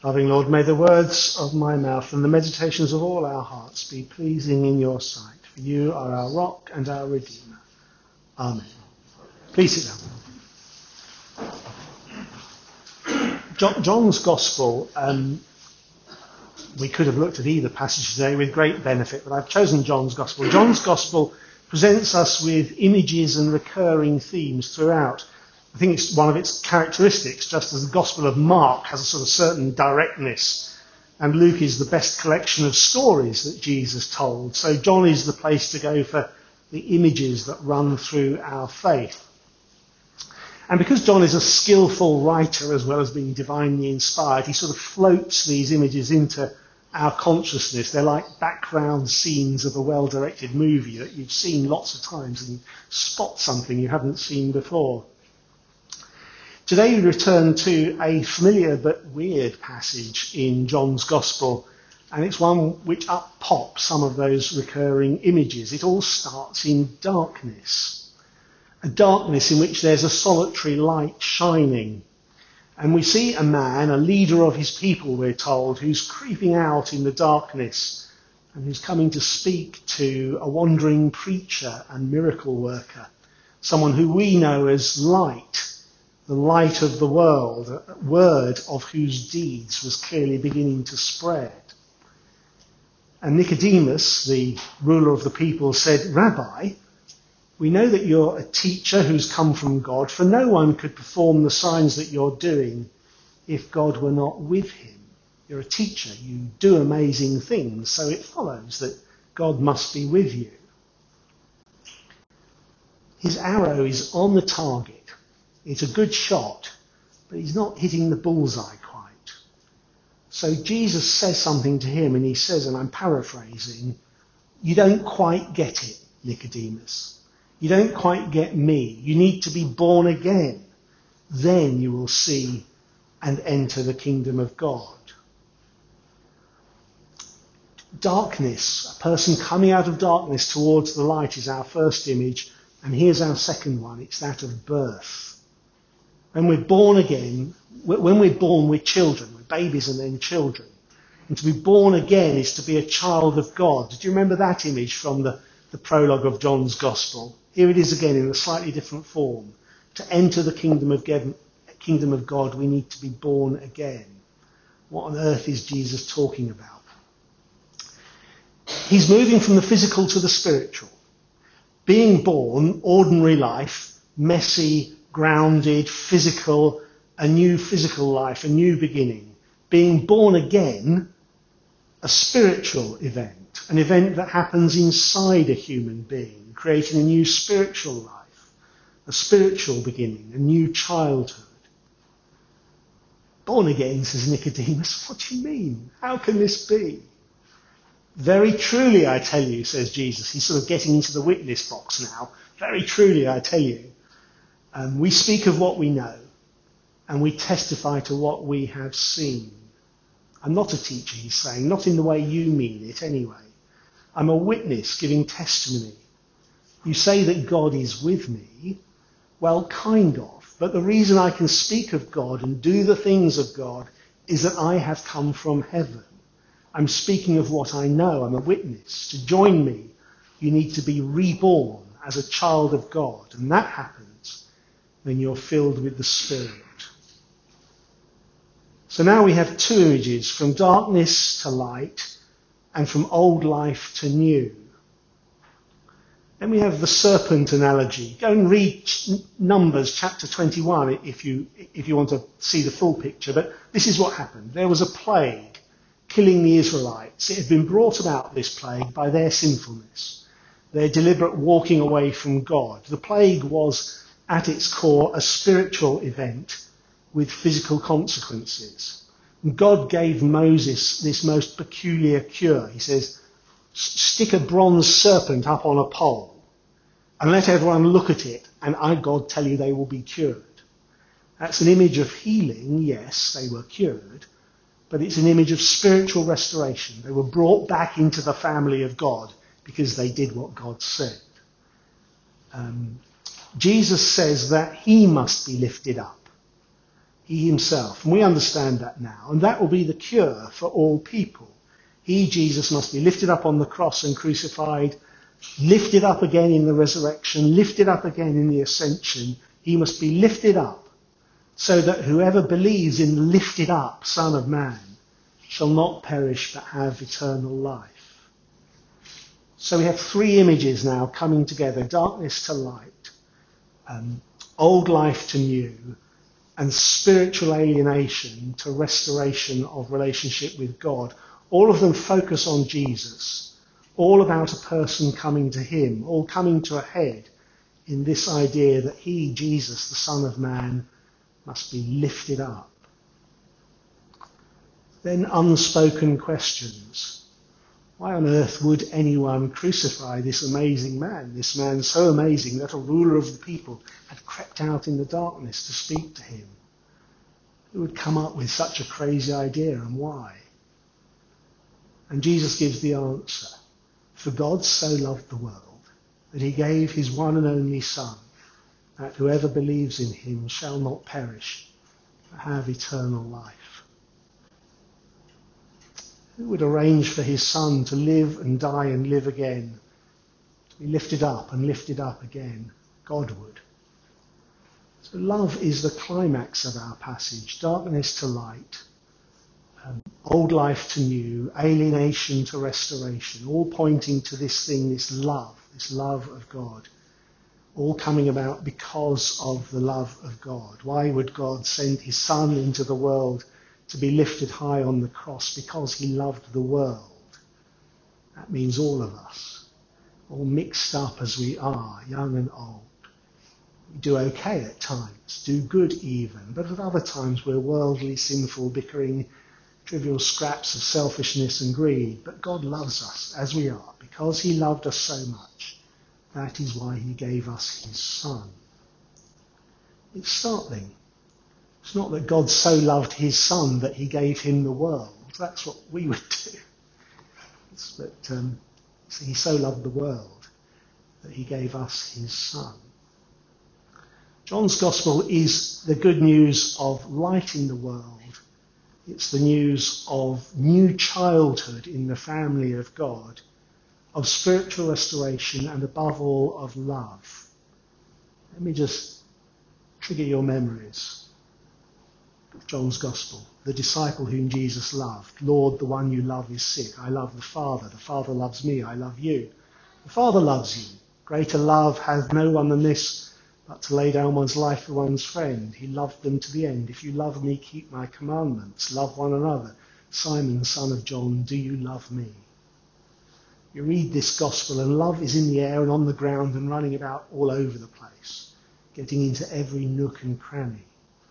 Loving Lord, may the words of my mouth and the meditations of all our hearts be pleasing in your sight. For you are our rock and our Redeemer. Amen. Please sit down. John's Gospel, we could have looked at either passage today with great benefit, but I've chosen John's Gospel. John's Gospel presents us with images and recurring themes throughout. I think it's one of its characteristics, just as the Gospel of Mark has a sort of certain directness, and Luke is the best collection of stories that Jesus told. So John is the place to go for the images that run through our faith. And because John is a skillful writer as well as being divinely inspired, he sort of floats these images into our consciousness. They're like background scenes of a well-directed movie that you've seen lots of times and you spot something you haven't seen before. Today we return to a familiar but weird passage in John's Gospel, and it's one which up-pops some of those recurring images. It all starts in darkness, a darkness in which there's a solitary light shining. And we see a man, a leader of his people, we're told, who's creeping out in the darkness and who's coming to speak to a wandering preacher and miracle worker, someone who we know as Light, the light of the world, a word of whose deeds was clearly beginning to spread. And Nicodemus, the ruler of the people, said, "Rabbi, we know that you're a teacher who's come from God, for no one could perform the signs that you're doing if God were not with him. You're a teacher, you do amazing things, so it follows that God must be with you." His arrow is on the target. It's a good shot, but he's not hitting the bullseye quite. So Jesus says something to him, and he says, and I'm paraphrasing, "You don't quite get it, Nicodemus. You don't quite get me. You need to be born again. Then you will see and enter the kingdom of God." Darkness, a person coming out of darkness towards the light, is our first image, and here's our second one. It's that of birth. When we're born again, when we're born, we're children. We're babies and then children. And to be born again is to be a child of God. Do you remember that image from the prologue of John's Gospel? Here it is again in a slightly different form. To enter the kingdom of God, we need to be born again. What on earth is Jesus talking about? He's moving from the physical to the spiritual. Being born, ordinary life, messy, grounded, physical, a new physical life, a new beginning. Being born again, a spiritual event, an event that happens inside a human being, creating a new spiritual life, a spiritual beginning, a new childhood. Born again, says Nicodemus. What do you mean? How can this be? Very truly, I tell you, says Jesus. He's sort of getting into the witness box now. Very truly, I tell you. We speak of what we know, and we testify to what we have seen. I'm not a teacher, he's saying, not in the way you mean it anyway. I'm a witness giving testimony. You say that God is with me. Well, kind of. But the reason I can speak of God and do the things of God is that I have come from heaven. I'm speaking of what I know. I'm a witness. To join me, you need to be reborn as a child of God. And that happens when you're filled with the Spirit. So now we have two images, from darkness to light and from old life to new. Then we have the serpent analogy. Go and read Numbers chapter 21 if you want to see the full picture. But this is what happened. There was a plague killing the Israelites. It had been brought about, this plague, by their sinfulness, their deliberate walking away from God. The plague was at its core a spiritual event with physical consequences. And God gave Moses this most peculiar cure. He says, stick a bronze serpent up on a pole and let everyone look at it, and I, God, tell you they will be cured. That's an image of healing. Yes, they were cured, but it's an image of spiritual restoration. They were brought back into the family of God because they did what God said. Jesus says that he must be lifted up. he himself. And we understand that now. And that will be the cure for all people. He, Jesus, must be lifted up on the cross and crucified, lifted up again in the resurrection, lifted up again in the ascension. He must be lifted up so that whoever believes in the lifted up Son of Man shall not perish but have eternal life. So we have three images now coming together: darkness to light, old life to new, and spiritual alienation to restoration of relationship with God. All of them focus on Jesus, all about a person coming to him, all coming to a head in this idea that he, Jesus, the Son of Man, must be lifted up. Then unspoken questions. Why on earth would anyone crucify this amazing man, this man so amazing that a ruler of the people had crept out in the darkness to speak to him? Who would come up with such a crazy idea, and why? And Jesus gives the answer. For God so loved the world that he gave his one and only Son, that whoever believes in him shall not perish, but have eternal life. Who would arrange for his Son to live and die and live again, to be lifted up and lifted up again? God would. So love is the climax of our passage. Darkness to light, old life to new, alienation to restoration, all pointing to this thing, this love of God, all coming about because of the love of God. Why would God send his Son into the world to be lifted high on the cross? Because he loved the world. That means all of us, all mixed up as we are, young and old. We do okay at times, do good even, but at other times we're worldly, sinful, bickering, trivial scraps of selfishness and greed. But God loves us as we are, because he loved us so much. That is why he gave us his Son. It's startling. It's not that God so loved his Son that he gave him the world. That's what we would do. It's that he so loved the world that he gave us his Son. John's Gospel is the good news of light in the world. It's the news of new childhood in the family of God, of spiritual restoration, and above all, of love. Let me just trigger your memories of John's Gospel. The disciple whom Jesus loved. Lord, the one you love is sick. I love the Father loves me, I love you. The Father loves you. Greater love hath no one than this, but to lay down one's life for one's friend. He loved them to the end. If you love me, keep my commandments. Love one another. Simon, son of John, do you love me? You read this gospel and love is in the air and on the ground and running about all over the place, getting into every nook and cranny.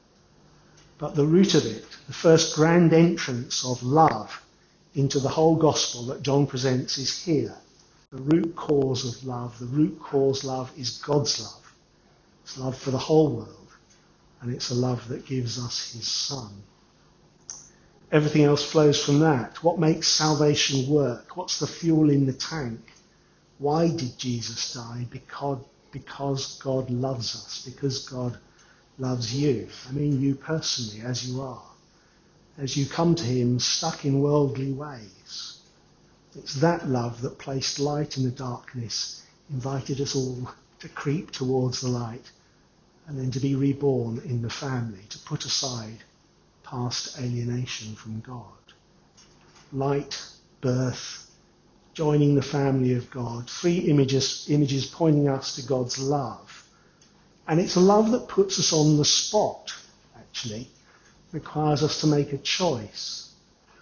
But the root of it, the first grand entrance of love into the whole gospel that John presents, is here. The root cause of love, the root cause love, is God's love. It's love for the whole world, and it's a love that gives us his Son. Everything else flows from that. What makes salvation work? What's the fuel in the tank? Why did Jesus die? Because God loves us, because God loves you. I mean you personally, as you are, as you come to him stuck in worldly ways. It's that love that placed light in the darkness, invited us all to creep towards the light, and then to be reborn in the family, to put aside past alienation from God. Light, birth, joining the family of God. Three images pointing us to God's love. And it's a love that puts us on the spot, actually. Requires us to make a choice.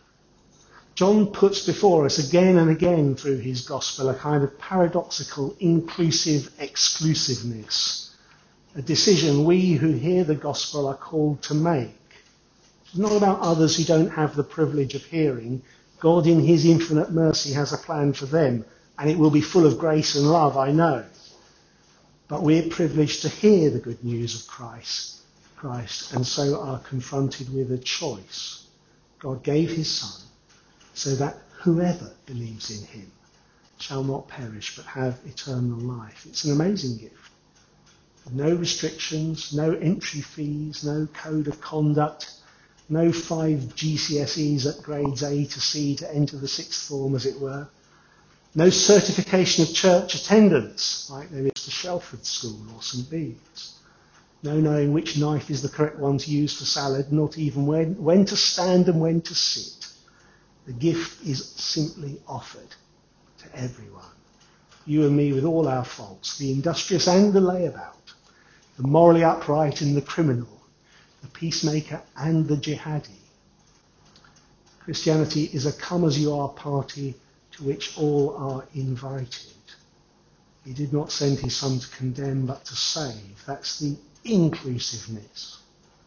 John puts before us again and again through his gospel a kind of paradoxical, inclusive exclusiveness. A decision we who hear the gospel are called to make. It's not about others who don't have the privilege of hearing. God in his infinite mercy has a plan for them, and it will be full of grace and love, I know. But we're privileged to hear the good news of Christ, and so are confronted with a choice. God gave his Son so that whoever believes in him shall not perish but have eternal life. It's an amazing gift. No restrictions, no entry fees, no code of conduct, no 5 GCSEs at grades A to C to enter the sixth form, as it were. No certification of church attendance, like there is for Shelford School or St Bede's. No knowing which knife is the correct one to use for salad, not even when to stand and when to sit. The gift is simply offered to everyone. You and me with all our faults, the industrious and the layabout, the morally upright and the criminal, the peacemaker and the jihadi. Christianity is a come-as-you-are party to which all are invited. He did not send his son to condemn, but to save. That's the inclusiveness.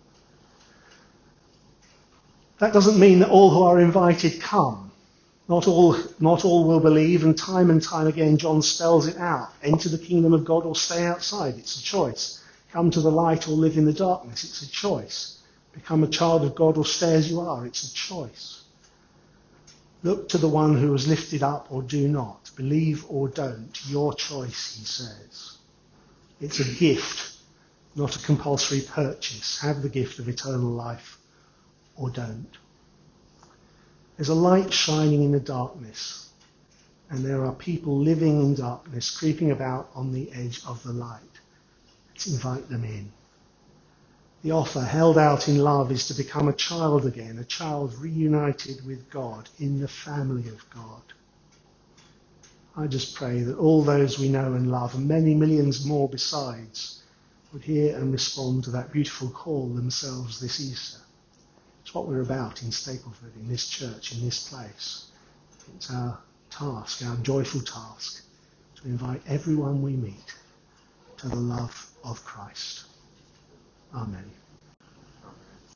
That doesn't mean that all who are invited come. Not all will believe, and time again John spells it out. Enter the kingdom of God or stay outside. It's a choice. Come to the light or live in the darkness. It's a choice. Become a child of God or stay as you are. It's a choice. Look to the one who was lifted up or do not. Believe or don't. Your choice, he says. It's a gift, not a compulsory purchase. Have the gift of eternal life or don't. There's a light shining in the darkness, and there are people living in darkness, creeping about on the edge of the light. Let's invite them in. The offer held out in love is to become a child again, a child reunited with God in the family of God. I just pray that all those we know and love, and many millions more besides, would hear and respond to that beautiful call themselves this Easter. It's what we're about in Stapleford, in this church, in this place. It's our task, our joyful task, to invite everyone we meet to the love of Christ. Amen.